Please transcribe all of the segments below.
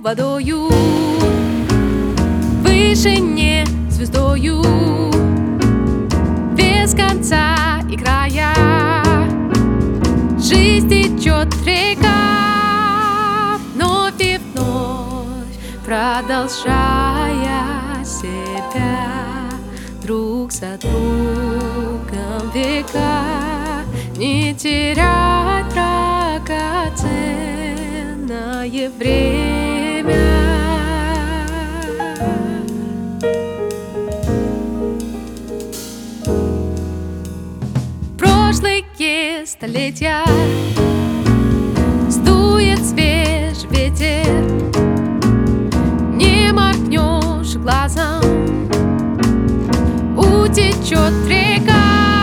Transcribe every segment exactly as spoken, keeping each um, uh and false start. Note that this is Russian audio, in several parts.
водою, в вышине звездою, без конца и края. Жизнь течет река, вновь и вновь продолжая себя, друг за другом века. Не терять драгоценное время. Прошлые столетия сдует свежий ветер, не моргнешь глазом, утечет река.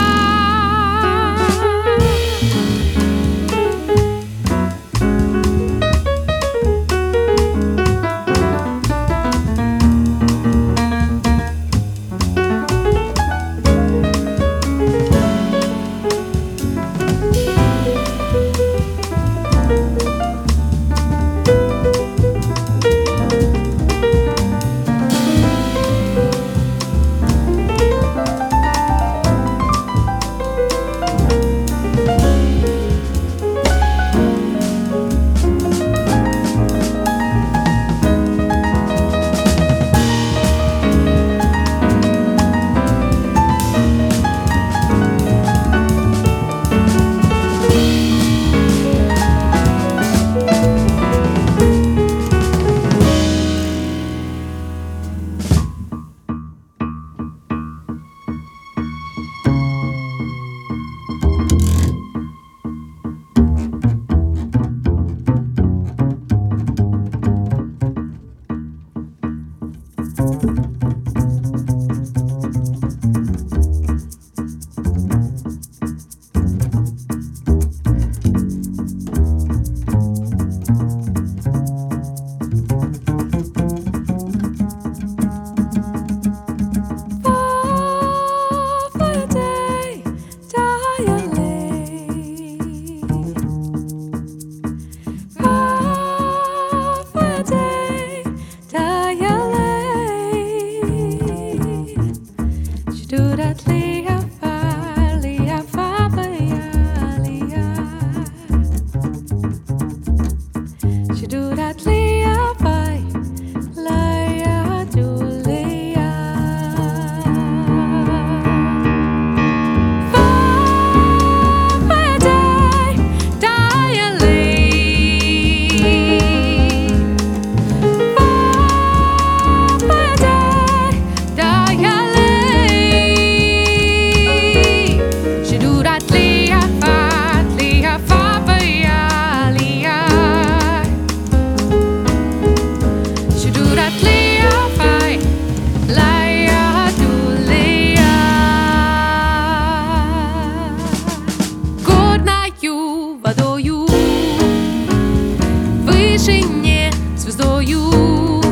Звездою,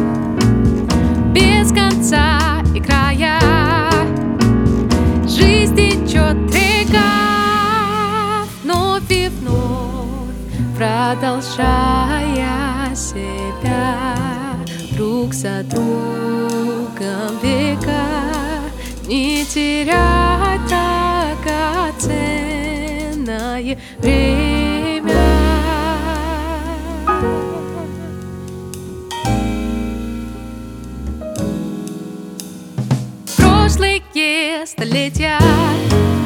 без конца и края. Жизнь течет река, вновь и вновь продолжая себя, друг за другом века. Не терять драгоценное время. Прошлые столетия